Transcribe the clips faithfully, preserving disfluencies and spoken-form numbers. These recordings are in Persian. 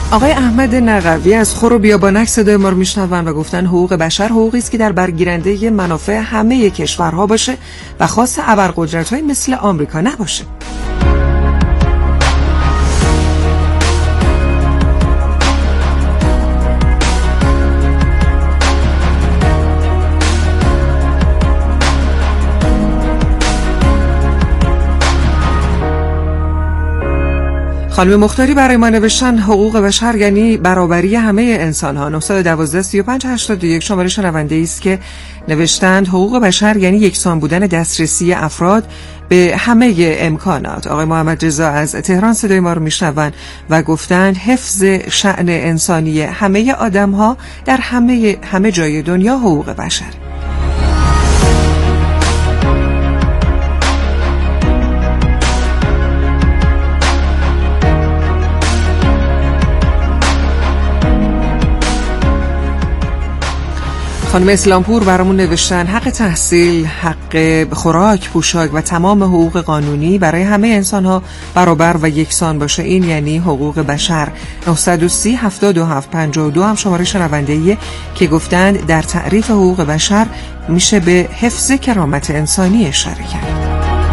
آقای احمد نقوی از خور و بیابانک صدای ما رو میشنون و گفتن حقوق بشر حقوقی است که در برگیرنده منافع همه کشورها باشه و خاص ابرقدرت‌های مثل آمریکا نباشه. خانم مختاری برای ما نوشتن حقوق بشر یعنی برابری همه انسان ها. نه یک دو سه پنج هشت یک شماره شنونده است که نوشتند حقوق بشر یعنی یکسان بودن دسترسی افراد به همه امکانات. آقای محمد رضا از تهران صدای ما رو میشنون و گفتند حفظ شأن انسانی همه آدم ها در همه همه جای دنیا حقوق بشر. خانم اسلامپور برامون نوشتن حق تحصیل، حق خوراک، پوشاک و تمام حقوق قانونی برای همه انسان‌ها برابر و یکسان باشه، این یعنی حقوق بشر. نه یک سه هفت دو هفت پنج دو هم شماره شنونده‌ایه که گفتند در تعریف حقوق بشر میشه به حفظ کرامت انسانی اشاره کرد.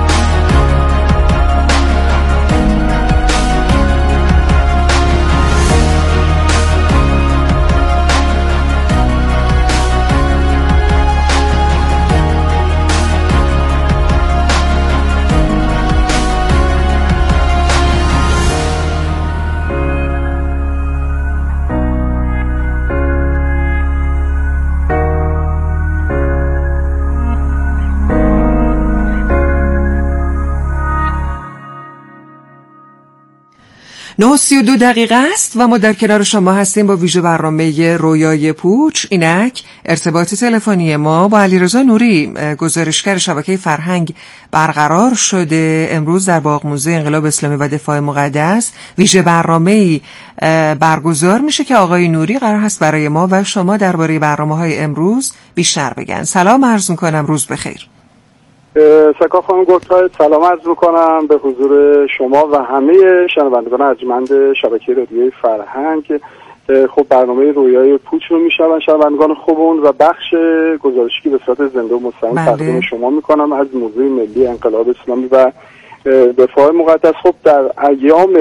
نه و سی و دو دقیقه است و ما در کنار شما هستیم با ویژه برنامه رویای پوچ. اینک ارتباط تلفنی ما با علیرضا نوری، گزارشگر شبکه فرهنگ برقرار شده. امروز در باغ موزه انقلاب اسلامی و دفاع مقدس ویژه برنامه‌ای برگزار میشه که آقای نوری قرار هست برای ما و شما درباره برنامه‌های امروز بیشتر بگن. سلام عرض می‌کنم، روز بخیر. سکا خانم گفتای سلام عرض میکنم به حضور شما و همه شنوندگان ارجمند شبکه رادیوی فرهنگ. خب برنامه رویای پوچ رو میشنون شنوندگان خوبون و بخش گزارشی که به صورت زنده و مستقیم تقدیم شما میکنم از موزه ملی انقلاب اسلامی و دفاع مقدس. خب در ایام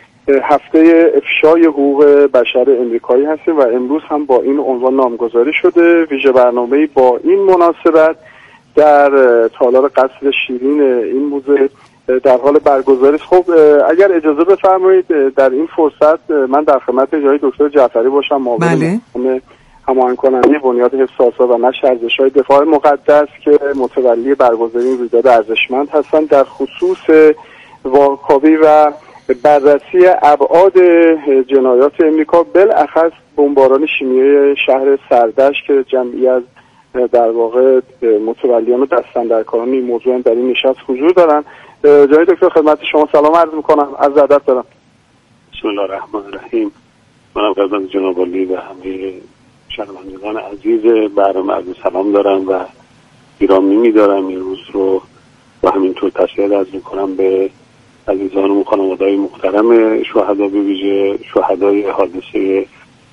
هفته افشای حقوق بشر امریکایی هستیم و امروز هم با این عنوان نامگذاری شده ویژه برنامه‌ای با این مناسبت در تالار قصر شیرین این موزه در حال برگزاری. خب اگر اجازه بفرمایید در این فرصت من در خدمت جناب دکتر جعفری باشم، معاون هماهنگ کننده بنیاد حفظ آثار و نشر ارزش‌های دفاع مقدس که متولی برگزاری این رویداد ارزشمند هستند در خصوص واکاوی و بررسی ابعاد جنایات امریکا، بالاخص بمباران شیمیایی شهر سردشت که جمعی از در واقع متولیان و دستاندرکاران این موضوع در این نشست حضور دارن. جناب دکتر خدمت شما سلام عرض میکنم، از ادب دارم. بسم الله الرحمن الرحیم. منم قدم جناب عالی و همه شنوندگان عزیز برنامه عرض سلام دارم و گرامی می‌دارم این روز رو و همینطور تسلیت عرض میکنم به عزیزان و خانواده‌های محترم شهدا، به ویژه شهدای حادثه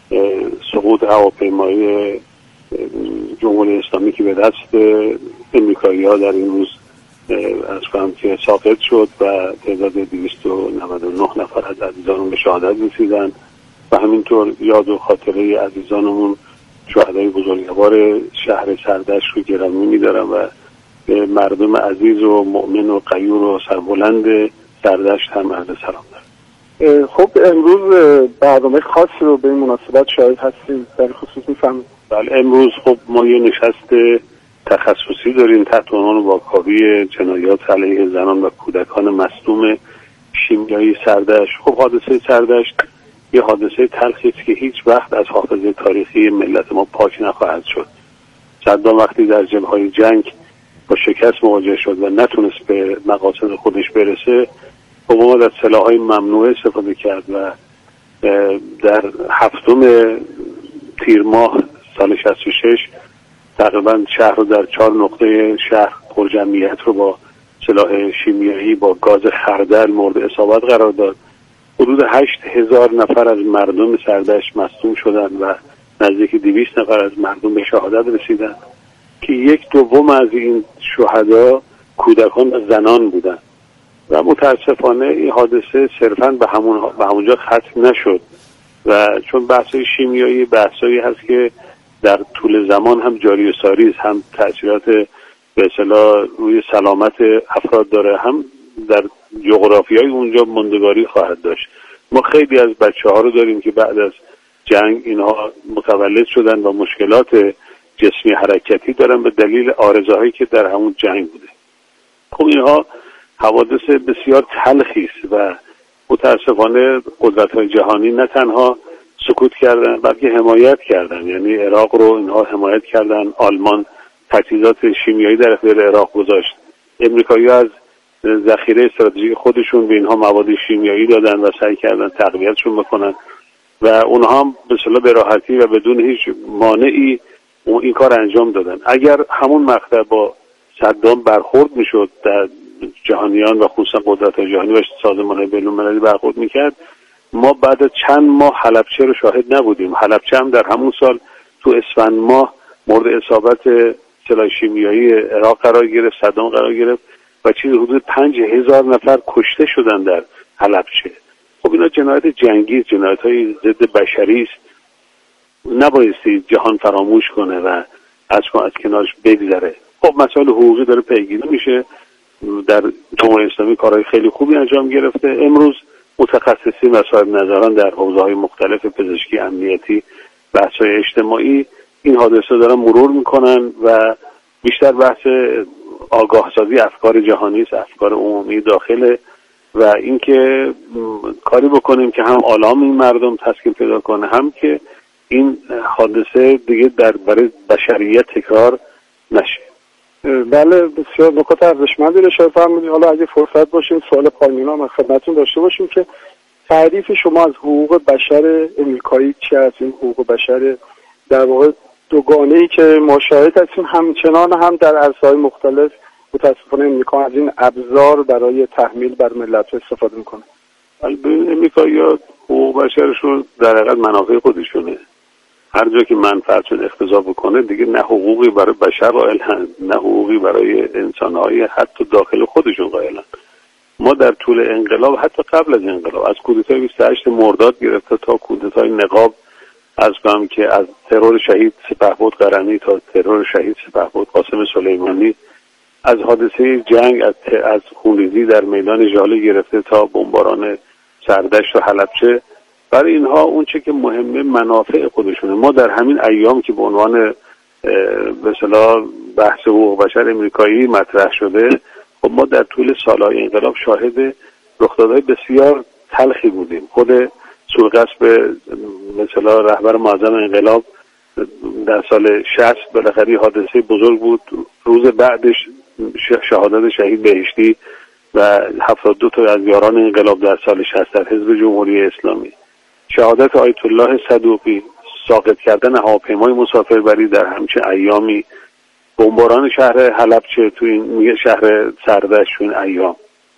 سقوط هواپیمای جمهوری اسلامی که به دست امریکایی‌ها در این روز از فرانسه ساقط شد و تعداد دویست و نود و نه نفر از عزیزانمون به شهادت رسیدن و همینطور یاد و خاطره عزیزانمون شهدای بزرگوار شهر سردشت رو گرامی می‌دارم و به مردم عزیز و مؤمن و غیور و سربلند سردشت هم عرض سلام دارم. خب امروز برنامه خاصی رو به این مناسبت شاهد هستیم، در خصوص می‌فهمید؟ بله، امروز خب ما یه نشست تخصصی داریم تحت عنوان واکاوی جنایات علیه زنان و کودکان مصدوم شیمیایی سردشت. خب حادثه سردشت یه حادثه تلخی است که هیچ وقت از حافظه تاریخی ملت ما پاک نخواهد شد. صدام وقتی در جبهه‌های جنگ با شکست مواجه شد و نتونست به مقاصد خودش برسه، خب اومد از سلاح‌های ممنوعه استفاده کرد و در هفتم تیر ماه سال شصت و شش تقریبا شهر رو در چهار نقطه شهر پرجمعیت رو با سلاح شیمیایی با گاز خردل مورد اصابت قرار داد حدود هشت هزار نفر از مردم سردشت مصدوم شدن و نزدیک دویست نفر از مردم به شهادت رسیدن که یک دوم از این شهدا کودکان و زنان بودن و متاسفانه این حادثه صرفاً به همون به همونجا ختم نشد و چون بحث‌های شیمیایی بحثایی هست که در طول زمان هم جاری و ساری است، هم تأثیرات به اصطلاح روی سلامت افراد داره، هم در جغرافیای اونجا ماندگاری خواهد داشت. ما خیلی از بچه‌ها رو داریم که بعد از جنگ اینها متولد شدن و مشکلات جسمی حرکتی دارن به دلیل عارضه‌هایی که در همون جنگ بوده. خب اینها حوادث بسیار تلخی است و متاسفانه قدرت‌های جهانی نه تنها سکوت کردن بلکه حمایت کردن، یعنی عراق رو اینها حمایت کردن. آلمان تجهیزات شیمیایی در اختیار عراق گذاشت، امریکایی‌ها از ذخیره استراتژیک خودشون به اینها مواد شیمیایی دادن و سعی کردن تقویتشون بکنن و اونها هم به اصطلاح به راحتی و بدون هیچ مانعی این کار انجام دادن. اگر همون مقطع با صدام برخورد میشد، در جهانیان و خصوصا قدرت‌های جهانی و سازمان‌های بین‌المللی برخورد میکرد، ما بعد از چند ماه حلبچه رو شاهد نبودیم. حلبچه هم در همون سال تو اسفند ماه مورد اصابت سلاح شیمیایی عراق قرار گرفت، صدام قرار گرفت و چیزی حدود پنج هزار نفر کشته شدن در حلبچه. خب اینا جنایت جنگی، جنایت‌های ضد بشری است، نبایستی جهان فراموش کنه و از از کنارش بگذره. خب مسائل حقوقی داره پیگیری میشه، در جمهوری اسلامی کارهای خیلی خوبی انجام گرفته. امروز متخصصین و صاحب نظران در حوزه‌های مختلف پزشکی، امنیتی، بحث‌های اجتماعی این حادثه دارن مرور میکنن و بیشتر بحث آگاه سازی افکار جهانی است، افکار عمومی داخله و اینکه کاری بکنیم که هم آلام این مردم تسکین پیدا کنه، هم که این حادثه دیگه در برای بشریت تکرار نشه. بله، بسیار نکات ارزشمندی اشاره فرمودید. حالا اگه فرصت باشه سوال پایانی‌ها من خدمتتون داشته باشیم که تعریف شما از حقوق بشر امریکایی چی است؟ این حقوق بشر در واقع دوگانه‌ای که ما شاهد هستیم، همچنان هم در عرصه‌های مختلف متأسفانه امریکا از این ابزار برای تحمیل بر ملت‌ها استفاده می‌کنه. البته امریکایی‌ها حقوق بشرشون در حقیقت منافع خودشونه. هر جا که منفعتشون اقتضا بکنه دیگه نه حقوقی برای بشر قائلن، نه حقوقی برای انسان‌های حتی داخل خودشون قائلن. ما در طول انقلاب، حتی قبل از انقلاب، از کودتای بیست و هشت مرداد گرفته تا کودتای نقاب، از گام که از ترور شهید سپهبد قرنی تا ترور شهید سپهبد قاسم سلیمانی، از حادثه جنگ، از, از خونریزی در میدان ژاله گرفته تا بمباران سردشت و حلبچه، برای اینها اون چه که مهمه منافع خودشونه. ما در همین ایام که به عنوان به اصطلاح بحث حقوق بشر امریکایی مطرح شده، خب ما در طول سالهای انقلاب شاهد رخدادهای بسیار تلخی بودیم. خود سوءقصد مثلا رهبر معظم انقلاب در سال شصت بالاخره حادثه بزرگ بود، روز بعدش شهادت شهید بهشتی و هفتاد و دو تا از یاران انقلاب در سال شصت در حزب جمهوری اسلامی، شهادت آیت الله صدوقی، ساقط کردن هواپیمای مسافربری در همچین ایامی، بمباران شهر حلبچه تو این شهر سردشت تو این ایام.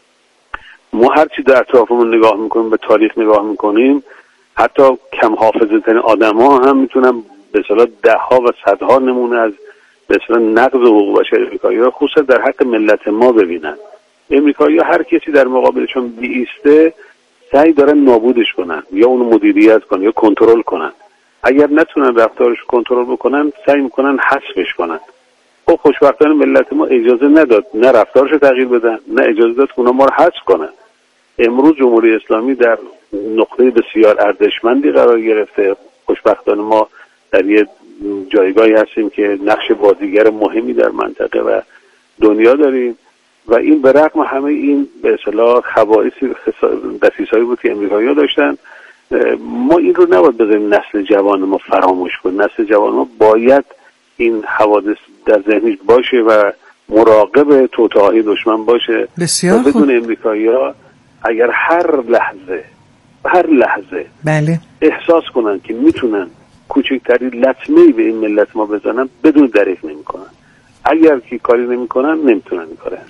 ما هرچی در اطرافمون نگاه میکنیم، به تاریخ نگاه میکنیم، حتی کم حافظه ترین آدم ها هم میتونن به اصطلاح ده ها و صدها نمونه از به اصطلاح نقض حقوق بشر امریکایی ها خصوصا در حق ملت ما ببینن. امریکایی ها هر کسی در مقابلشون بیسته سعی دارن نابودش کنن، یا اونو مدیریت کنن یا کنترل کنن. اگر نتونن رفتارش کنترل بکنن سعی میکنن حذفش کنن. خب خوشبختانه ملت ما اجازه نداد نه رفتارش تغییر بدن، نه اجازه داد اونا ما رو حذف کنن. امروز جمهوری اسلامی در نقطه بسیار ارزشمندی قرار گرفته. خوشبختانه ما در یه جایگاهی هستیم که نقش بازیگر مهمی در منطقه و دنیا داریم و این به رغم همه این به اصطلاح خبائث دسیسایی بود که امریکایی‌ها داشتن، ما این رو نباید بذاریم نسل جوان ما فراموش کنه. نسل جوان ما باید این حوادث در ذهنش باشه و مراقب توطئه‌های دشمن باشه. بسیار خوب. بدون امریکایی‌ها اگر هر لحظه هر لحظه بله احساس کنن که میتونن کوچکترین لطمه‌ای به این ملت ما بزنن، بدون دریغ نمیکنن. اگر که کاری نمیکنن نمیتونن این کار انجام.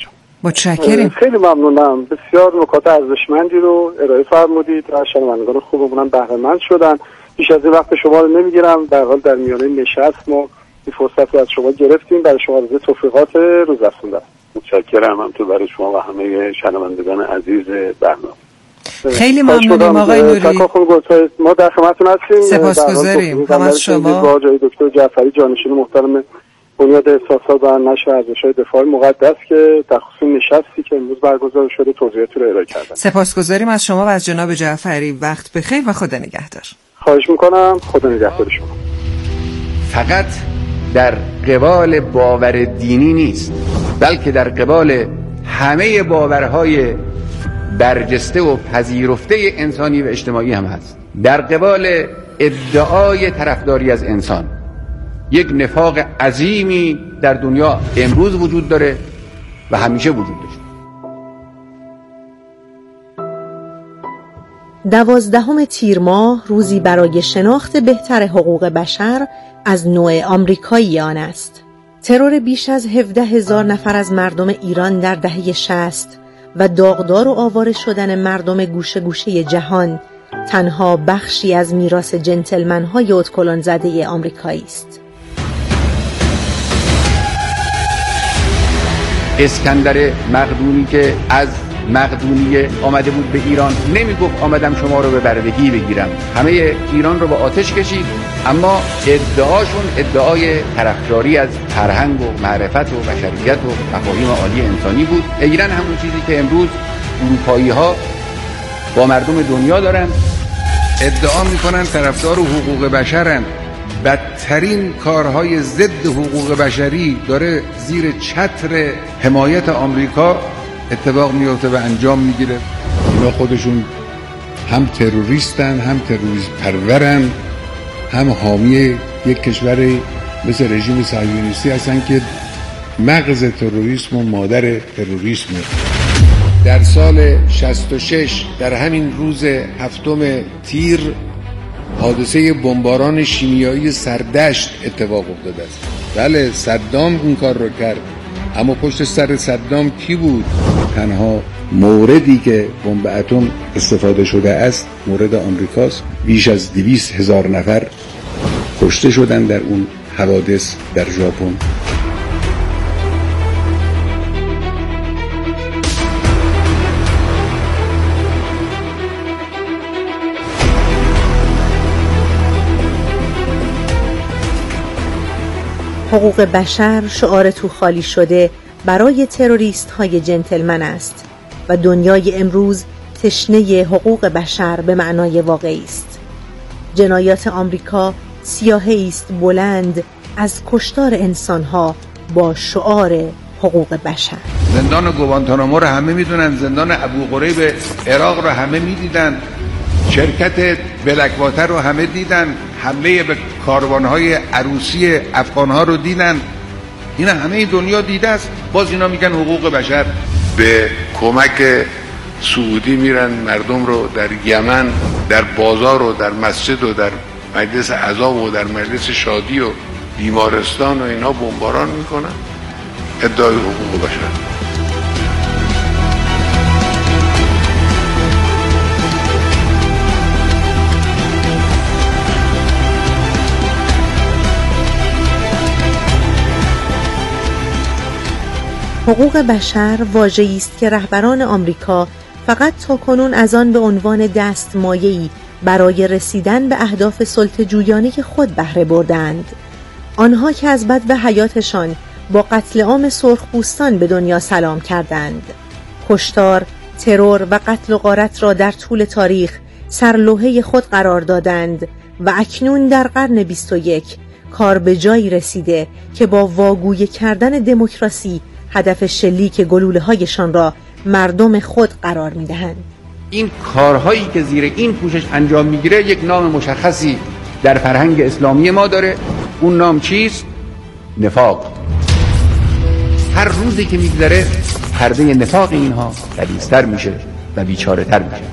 متشکرم. خیلی ممنونم. بسیار نکات ارزشمندی رو ارائه فرمودید و شنوندگان خوبمون بهره مند شدن. بیش از این وقت شما رو نمیگیرم. در حال در میانه نشست ما این فرصت رو از شما گرفتیم. برای شما عرض توفیقات روز افزونده. متشکرم. همینطور برای شما و همه شنوندگان عزیز برنامه. خیلی ممنونم آقای نوری. ما در خدمتتون هستیم. سپاسگزاریم. هم از شما. با جای دکتر جعفری جانشین محترم بنیاد احساسات و نشر ارزش‌های دفاع مقدس که در خصوص نشستی که امروز برگزار شده توضیحاتی رو ارائه کردن. سپاسگزاریم از شما و از جناب جعفری. وقت بخیر و خدا نگهدار. خواهش میکنم. خدا نگهدار شما. فقط در قبال باور دینی نیست، بلکه در قبال همه باورهای برجسته و پذیرفته انسانی و اجتماعی هم هست. در قبال ادعای طرفداری از انسان یک نفاق عظیمی در دنیا امروز وجود داره و همیشه وجود داشت. دوازدهم تیر ماه روزی برای شناخت بهتر حقوق بشر از نوع آمریکایی آن است. ترور بیش از هفده هزار نفر از مردم ایران در دهه شصت و داغدار و آواره شدن مردم گوشه گوشه جهان تنها بخشی از میراث جنتلمن‌های ادکلن زده آمریکایی است. اسکندر مقدونی که از مقدونیه آمده بود به ایران نمی گفت آمدم شما رو به بردگی بگیرم. همه ایران رو به آتش کشید، اما ادعاشون ادعای طرفداری از فرهنگ و معرفت و بشریت و مفاهیم عالی انسانی بود. ایران همون چیزی که امروز اروپایی ها با مردم دنیا دارن. ادعا میکنن طرفدار حقوق بشرن. بدترین کارهای ضد حقوق بشری داره زیر چتر حمایت آمریکا اتفاق میفته و انجام میگیره. اونا خودشون هم تروریستن، هم تروریست پرورن، هم حامی یک کشور مثل رژیم صهیونیستی هستن که مغز تروریسم و مادر تروریسم. در سال شصت و شش در همین روز هفتم تیر حادثه بمباران شیمیایی سردشت اتفاق افتاده است. بله، صدام این کار رو کرد، اما پشت سر صدام کی بود؟ تنها موردی که بمب اتم استفاده شده است مورد آمریکاست. بیش از دویست هزار نفر کشته شدن در اون حوادث در ژاپن. حقوق بشر شعار تو خالی شده برای تروریست های جنتلمن است و دنیای امروز تشنه حقوق بشر به معنای واقعی است. جنایات آمریکا سیاهی است بلند از کشتار انسانها با شعار حقوق بشر. زندان گوانتانامو رو همه میدونن، زندان ابو غریب عراق رو همه میدیدن، شرکت بلکواتر رو همه دیدن، حمله به کاروانهای عروسی افغانها رو دیدن. اینا همه دنیا دیده است، باز اینا میگن حقوق بشر. به کمک سعودی میرن مردم رو در یمن در بازار و در مسجد و در مجلس عزا و در مجلس شادی و بیمارستان و اینا بمباران میکنن. ادعای حقوق بشر. حقوق بشر واژه‌ای است که رهبران آمریکا فقط تاکنون از آن به عنوان دستمایه‌ای برای رسیدن به اهداف سلطه‌جویانه خود بهره بردند. آنها که از بد و حیاتشان با قتل عام سرخپوستان به دنیا سلام کردند. کشتار، ترور و قتل و غارت را در طول تاریخ سرلوحه خود قرار دادند و اکنون در قرن بیست و یک کار به جایی رسیده که با واگوی کردن دموکراسی هدف شلیک گلوله‌هایشان را مردم خود قرار می‌دهند. این کارهایی که زیر این پوشش انجام میگیره یک نام مشخصی در فرهنگ اسلامی ما داره. اون نام چیست؟ نفاق. هر روزی که میگذره پرده نفاق اینها غلیظتر میشه و بیچاره‌تر میشه.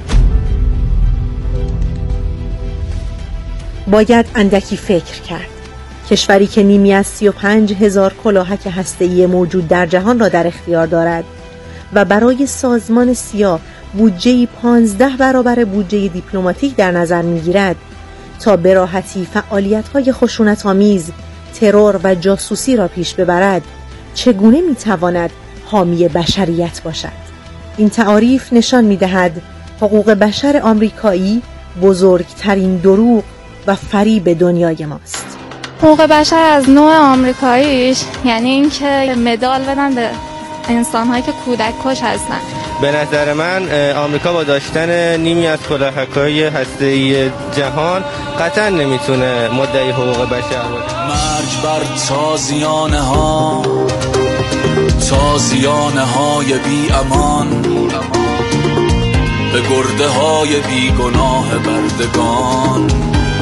باید اندکی فکر کرد. کشوری که نیمی از سی و پنج هزار کلاهک هسته‌ای موجود در جهان را در اختیار دارد، و برای سازمان سیا بودجه پانزده برابر بودجه دیپلماتیک در نظر می‌گیرد تا به راحتی فعالیت‌های خشونت‌آمیز، ترور و جاسوسی را پیش ببرد، چگونه می‌تواند حامی بشریت باشد؟ این تعاریف نشان می‌دهد حقوق بشر آمریکایی بزرگترین دروغ و فریب دنیای ماست. حقوق بشر از نوع آمریکاییش یعنی اینکه مدال بدن به انسان‌هایی که کودک کش هستن. به نظر من آمریکا با داشتن نیمی از کلاهک‌های هسته‌ای جهان قطعا نمیتونه مدعی حقوق بشر باشه. مرگ بر تازیانه ها، تازیانه های بی امان، به گرده های بی گناه بردگان.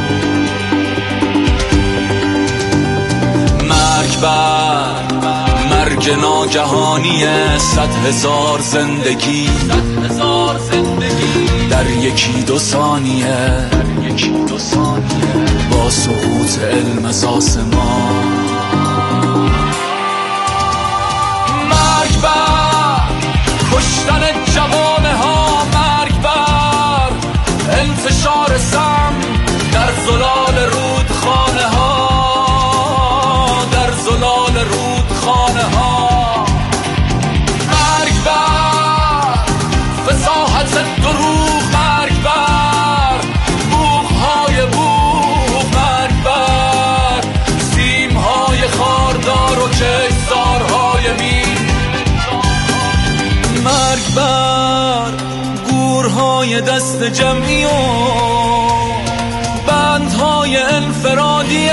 مرگ بر مرگ ناگهانی صد هزار زندگی در یکی دو ثانیه با سقوط علم از آسمان. مرگ بر کشتن جوانه ها، مرگ بر انتشار سم در زلال رودخانه ها، در زلال رودخانه ها. مرگ بر فصاحت دروغ، مرگ بر بوق‌های بوق، مرگ بر سیم‌های خاردار و کشتزارهای مین. مرگ بر گورهای دست جمعی و بندهای انفرادی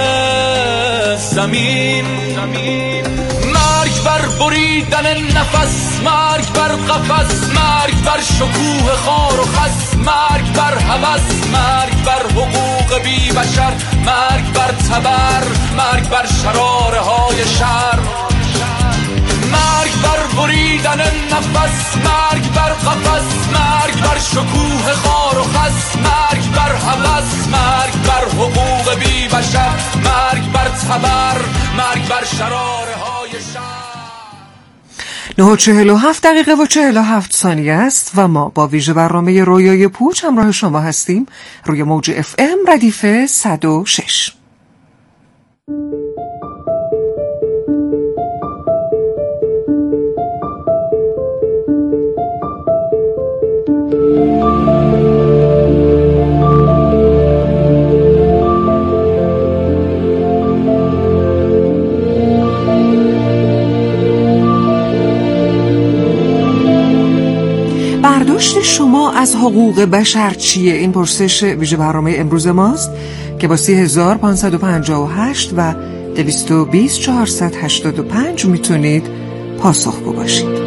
زمین. مرگ بر بریدن نفس، مرگ بر قفس، مرگ بر شکوه خار و خس، مرگ بر هوس، مرگ بر حقوق بی بشر، مرگ بر تبر، مرگ بر شراره های شر. مرگ بر بریدن نفس، مرگ بر قفس، مرگ بر شکوه خار و خس، مرگ بر هوس، مرگ بر حقوق بی بشر، مرگ بر تبر، مرگ بر شراره های شر. نه و چهل و هفت دقیقه و چهل و هفت ثانیه است و ما با ویژه برنامه رویای پوچ همراه شما هستیم روی موج اف ام ردیف صد و شش. برداشت شما از حقوق بشر چیه؟ این پرسش ویژه برنامه امروز ماست که با سی هزار پانصد و پنجاه و هشت و دویست و بیست چهارصد و هشتاد و پنج میتونید پاسخگو باشید.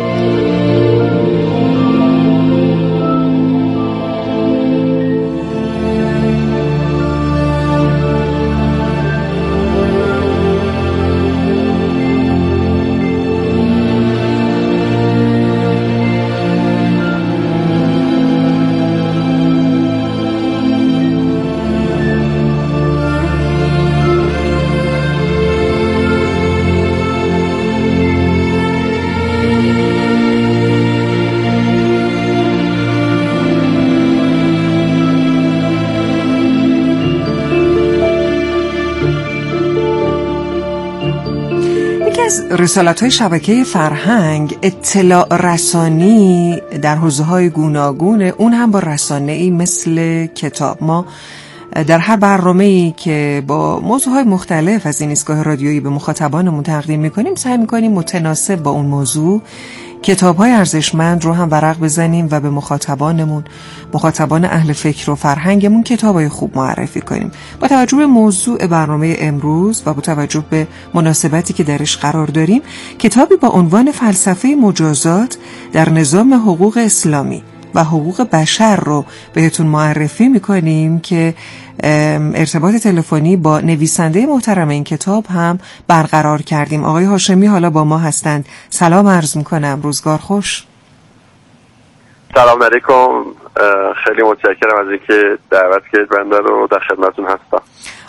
رسالت‌های شبکه فرهنگ اطلاع رسانی در حوزه‌های گوناگون، اون هم با رسانه‌ای مثل کتاب. ما در هر برنامه‌ای که با موضوعهای مختلف از این ایستگاه رادیویی به مخاطبانمون تقدیم می‌کنیم سعی می‌کنیم متناسب با اون موضوع کتاب‌های ارزشمند رو هم ورق بزنیم و به مخاطبانمون، مخاطبان اهل فکر و فرهنگمون کتاب‌های خوب معرفی کنیم. با توجه به موضوع برنامه امروز و با توجه به مناسبتی که درش قرار داریم، کتابی با عنوان فلسفه مجازات در نظام حقوق اسلامی و حقوق بشر رو بهتون معرفی میکنیم که ارتباط تلفنی با نویسنده محترم این کتاب هم برقرار کردیم. آقای هاشمی حالا با ما هستند. سلام عرض میکنم، روزگار خوش. سلام علیکم، خیلی متشکرم از اینکه دعوت کردید، بنده رو در خدمتتون هستم.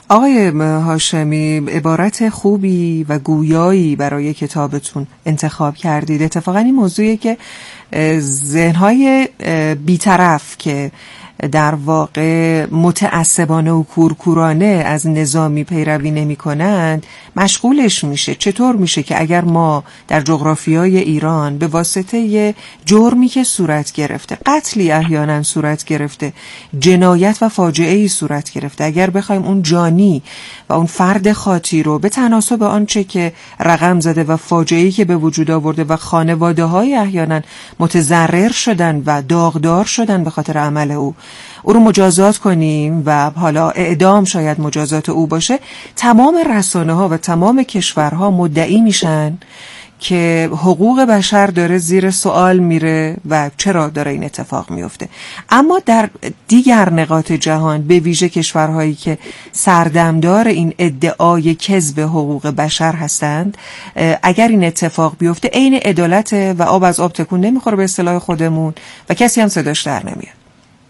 آقای هاشمی، عبارت خوبی و گویایی برای کتابتون انتخاب کردید. اتفاقا این موضوعیه که ذهن‌های بی‌طرف که در واقع متعصبانه و کورکورانه از نظامی پیروی نمی کنند مشغولش میشه. چطور میشه که اگر ما در جغرافیای ایران به واسطه جرمی که صورت گرفته، قتلی احیانا صورت گرفته، جنایت و فاجعه‌ای صورت گرفته، اگر بخوایم اون جانی و اون فرد خاطی رو به تناسب آنچه که رقم زده و فاجعه‌ای که به وجود آورده و خانواده‌های احیانا متضرر شدن و داغدار شدن به خاطر عمل او، او رو مجازات کنیم و حالا اعدام شاید مجازات او باشه، تمام رسانه ها و تمام کشورها مدعی میشن که حقوق بشر داره زیر سوال میره و چرا داره این اتفاق میفته. اما در دیگر نقاط جهان، به ویژه کشورهایی که سردمدار این ادعای کذب حقوق بشر هستند، اگر این اتفاق بیفته عین عدالت و آب از آب تکون نمیخوره به اصطلاح خودمون و کسی هم صداش در نمیاد.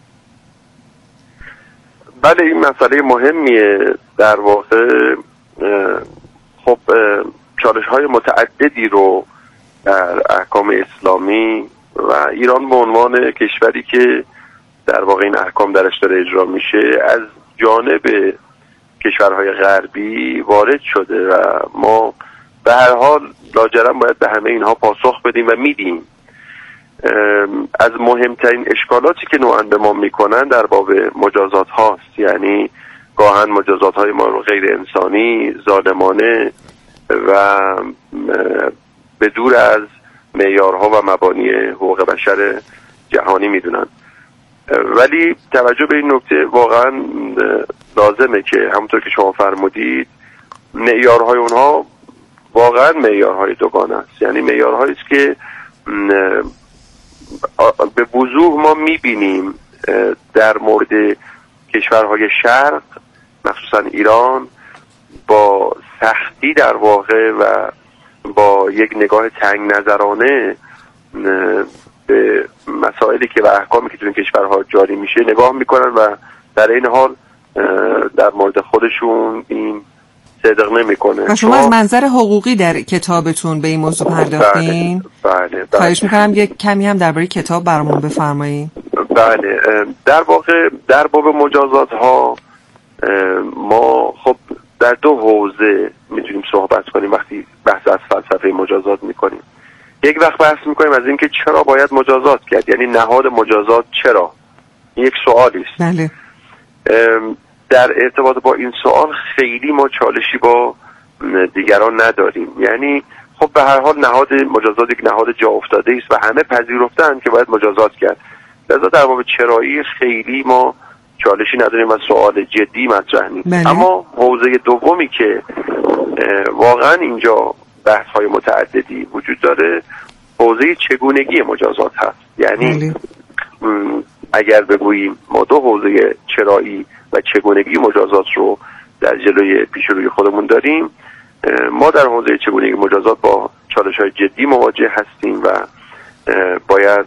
بله، این مسئله مهمیه. در واقع خب چالش های متعددی رو در احکام اسلامی و ایران به عنوان کشوری که در واقع این احکام درش داره اجرا میشه از جانب کشورهای غربی وارد شده و ما به هر حال لاجرم باید به همه اینها پاسخ بدیم و میدیم. از مهمترین اشکالاتی که نوعاً به ما میکنن در باب مجازات هاست، یعنی گاهن مجازات های ما رو غیر انسانی، ظالمانه و به دور از معیارها و مبانی حقوق بشر جهانی میدونن. ولی توجه به این نکته واقعا لازمه که همونطور که شما فرمودید معیارهای اونها واقعا معیارهای دوگانه است، یعنی معیارهایی است که به وضوح ما میبینیم در مورد کشورهای شرق مخصوصا ایران با سختی در واقع و با یک نگاه تنگ نظرانه به مسائلی که و احکامی که تو این کشورها جاری میشه نگاه میکنن و در این حال در مورد خودشون این صدق نمیکنه. و شما از منظر حقوقی در کتابتون به این موضوع پرداختین؟ بله بله. خواهش میکنم یک کمی هم درباره کتاب برامون بفرمایید. بله، در واقع در باب مجازات ها ما خب در دو حوزه میتونیم صحبت کنیم وقتی بحث از فلسفه مجازات میکنیم. یک وقت بحث میکنیم از اینکه چرا باید مجازات کرد، یعنی نهاد مجازات چرا، یک سوالی است. بله. در ارتباط با این سوال خیلی ما چالشی با دیگران نداریم، یعنی خب به هر حال نهاد مجازات یک نهاد جا افتاده است و همه پذیرفتن که باید مجازات کرد. لذا در باب چرایی خیلی ما چالشی نداریم و سوال جدی مطرح نیست. بله. اما حوزه دومی که واقعا اینجا بحث های متعددی وجود داره حوزه چگونگی مجازات هست. یعنی بله. اگر بگوییم ما دو حوزه چرایی و چگونگی مجازات رو در جلوی پیش روی خودمون داریم، ما در حوزه چگونگی مجازات با چالش‌های جدی مواجه هستیم و باید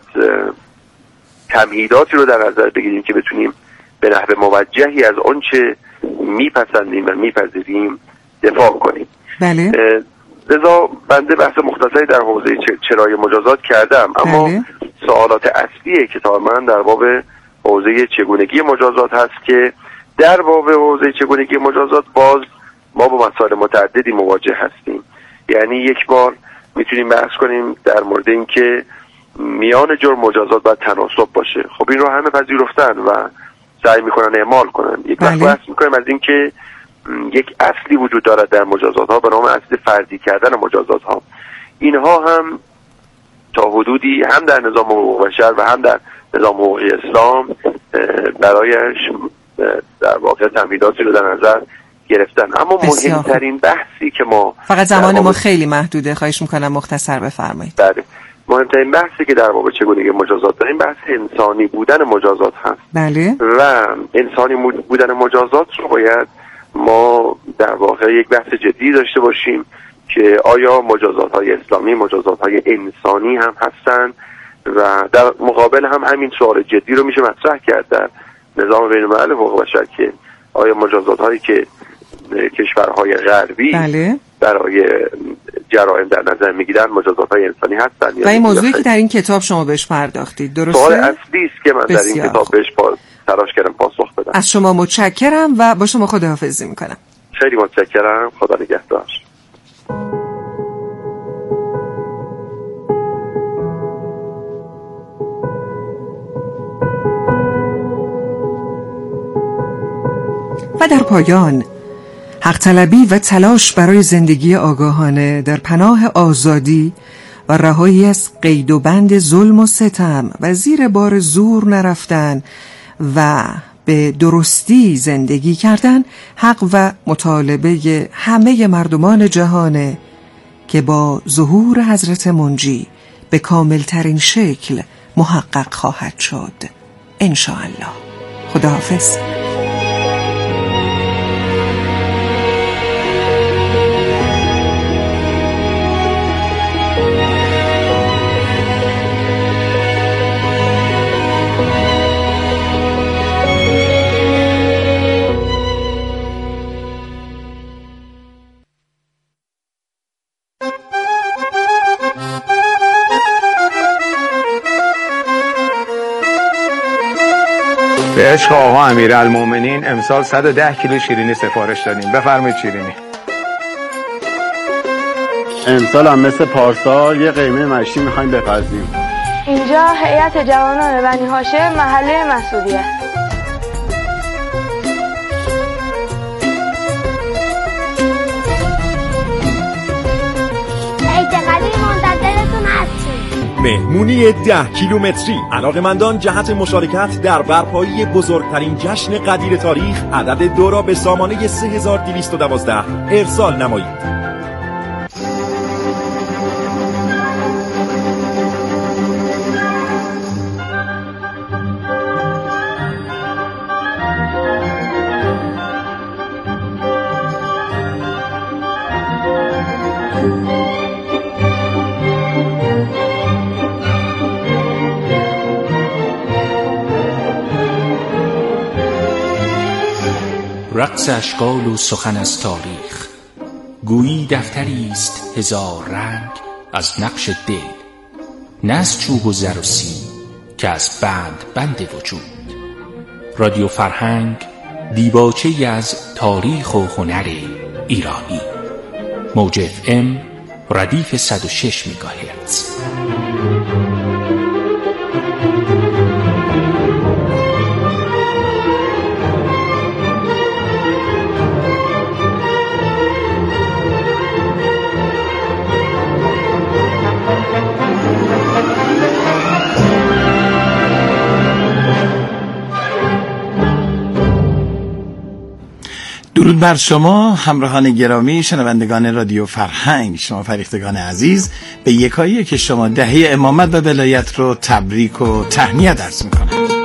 تمهیداتی رو در نظر بگیریم که بتونیم به نحو موجهی از آنچه میپسندیم و میپذیریم دفاع کنیم. بله. لذا بنده بحث مختصری در حوزه چرایی مجازات کردم، اما بله. سوالات اصلی کتاب من در باب حوزه چگونگی مجازات هست که در باب حوزه چگونگی مجازات باز ما با مسائل متعددی مواجه هستیم. یعنی یک بار میتونیم بحث کنیم در مورد این که میان جرم مجازات باید تناسب باشه. خب این رو همه پذیرفتن و سعی میکنن اعمال کنن. یک وقت بحث میکنیم از این که یک اصلی وجود دارد در مجازات ها به نام اصل فردی کردن مجازات ها. اینها هم تا حدودی هم در نظام حقوق بشر و هم در نظام حقوقی اسلام برایش در واقع تمهیداتی رو در نظر گرفتن. اما بسیار. مهمترین بحثی که ما فقط زمان ما خیلی محدوده، خواهش میکنم مختصر بفرمایید. بله، مهمترین بحثی که در باب چگونگی مجازات داریم بحث انسانی بودن مجازات هست. بله. و انسانی بودن مجازات رو باید ما در واقع یک بحث جدی داشته باشیم که آیا مجازات های اسلامی مجازات های انسانی هم هستن و در مقابل هم همین سوال جدی رو میشه مطرح کرد در نظام بین الملل حقوق بشر که آیا مجازات هایی که کشورهای غربی بله. برای جرایم در نظر میگیرن مجازات‌های انسانی هستن. و این موضوعی که در این کتاب شما بهش پرداختید درسته؟ سوال اصلی است که من در این کتاب بهش تلاش کردم پاسخ بدم. از شما متشکرم و با شما خداحافظی میکنم. خیلی متشکرم. خدا نگهدار. و در پایان حق طلبی و تلاش برای زندگی آگاهانه در پناه آزادی و رهایی از قید و بند ظلم و ستم و زیر بار زور نرفتن و به درستی زندگی کردن حق و مطالبه همه مردمان جهانه که با ظهور حضرت منجی به کاملترین شکل محقق خواهد شد انشاءالله. خداحافظ. به عشق آقا امیرالمومنین امسال صد و ده کیلو شیرینی سفارش دادیم. بفرمایید شیرینی. امسال هم مثل پارسال یه قیمه مشتی میخوایم بپزیم. اینجا هیئت جوانان بنی هاشم محله مسعودی است. مهمونی ده کیلومتری. علاقه‌مندان جهت مشارکت در برپایی بزرگترین جشن قدیر تاریخ عدد دو را به سامانه سه هزار و دویست و دوازده ارسال نمایید. رقص اشکال و سخن از تاریخ، گویی دفتری است هزار رنگ از نقش دل، نه از چوب و زر و سیم که از بند بند وجود. رادیو فرهنگ دیباچه‌ای از تاریخ و هنر ایرانی. موج اف ام ردیف صد و شش مگاهرتز. درود بر شما همراهان گرامی، شنوندگان رادیو فرهنگ، شما فریختگان عزیز، به یکایی که شما دهه امامت و ولایت رو تبریک و تهنیت عرض میکنم.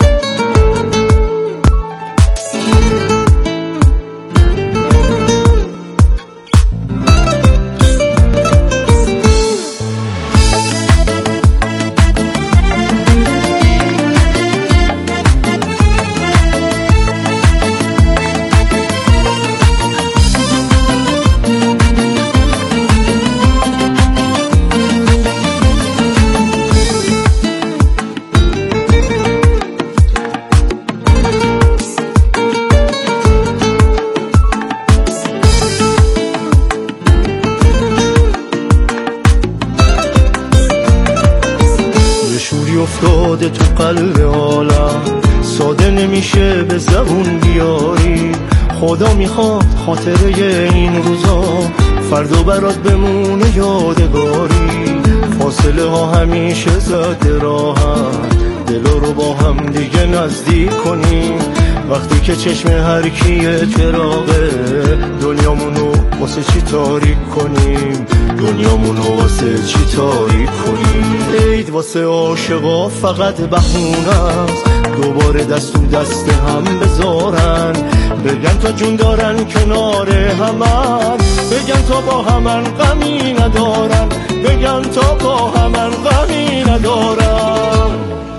افتاده تو قلب عالم، ساده نمیشه به زبون بیاری. خدا میخواد خاطره این روزا فردا برات بمونه یادگاری. فاصله ها همیشه زده راحت، دلا رو با هم دیگه نزدیک کنیم. وقتی که چشم هر کیه چراغه، دنیامونو واسه چی تاریک کنیم؟ دنیامونو واسه چی تاریک کنیم؟ عید واسه عاشقا فقط بهونه است، دوباره دست تو دست هم بذارن، بگن تا جون دارن کنار همن، بگن تا با همن غمی ندارن، بگن تا با همن غمی ندارن.